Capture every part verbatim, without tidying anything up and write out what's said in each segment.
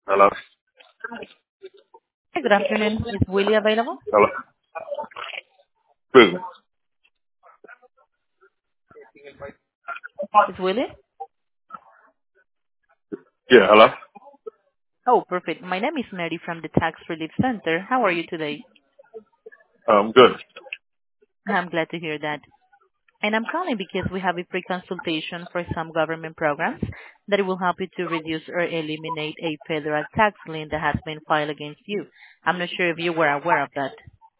Hello? Hi, good afternoon. Is Willie available? Hello? Excuse me. Is Willie? Yeah, hello? Oh, perfect. My name is Mary from the Tax Relief Center. How are you today? Um, good. I'm glad to hear that. And I'm calling because we have a free consultation for some government programs that will help you to reduce or eliminate a federal tax lien that has been filed against you. I'm not sure if you were aware of that.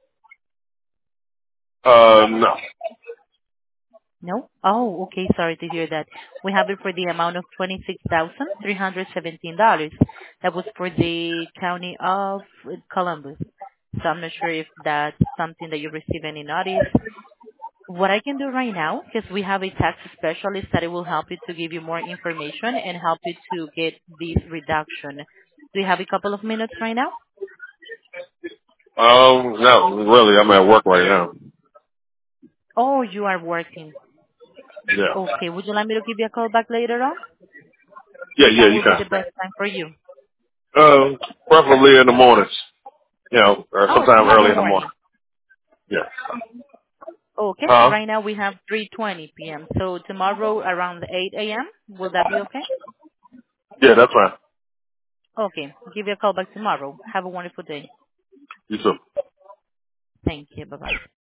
Uh, no. No? Oh, okay. Sorry to hear that. We have it for the amount of twenty-six thousand three hundred seventeen dollars. That was for the county of Columbus. So I'm not sure if that's something that you receive any notice. What I can do right now, because we have a tax specialist that it will help you to give you more information and help you to get this reduction. Do you have a couple of minutes right now? Um, no, really, I'm at work right now. Oh, you are working. Yeah. Okay. Would you like me to give you a call back later on? Yeah, What yeah, time you will be can. the best time for you? Um, preferably in the mornings, you know, or Oh, sometime tomorrow early in the morning. morning. Yeah. Okay. Huh? Right now we have three twenty p.m. So tomorrow around eight a.m. Will that be okay? Yeah, that's fine. Okay. Give you a call back tomorrow. Have a wonderful day. You too. Thank you. Bye-bye.